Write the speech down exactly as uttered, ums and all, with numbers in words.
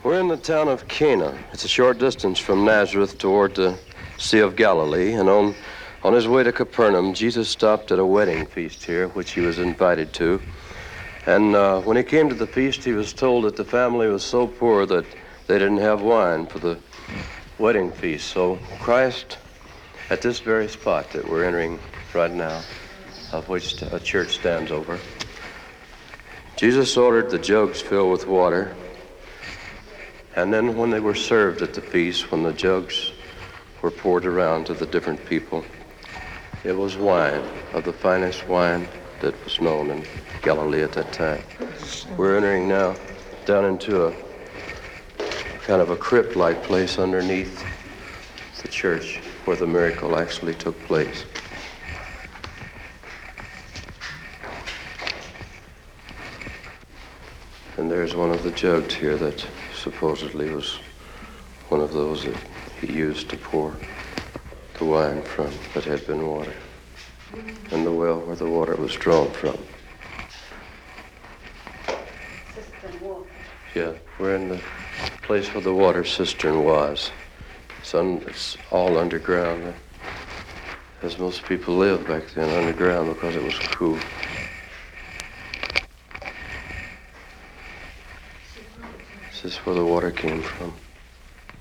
We're in the town of Cana. It's a short distance from Nazareth toward the Sea of Galilee. And on, on his way to Capernaum, Jesus stopped at a wedding feast here, which he was invited to. And uh, when he came to the feast, he was told that the family was so poor that they didn't have wine for the wedding feast. So Christ, at this very spot that we're entering right now, of which a church stands over, Jesus ordered the jugs filled with water. And then when they were served at the feast, when the jugs were poured around to the different people, it was wine, of the finest wine that was known in Galilee at that time. We're entering now down into a kind of a crypt-like place underneath the church where the miracle actually took place. And there's one of the jugs here that supposedly was one of those that he used to pour the wine from that had been water, and the well where the water was drawn from. Cistern water. Yeah, we're in the place where the water cistern was. It's, un, it's all underground, as most people lived back then, underground, because it was cool. This is where the water came from.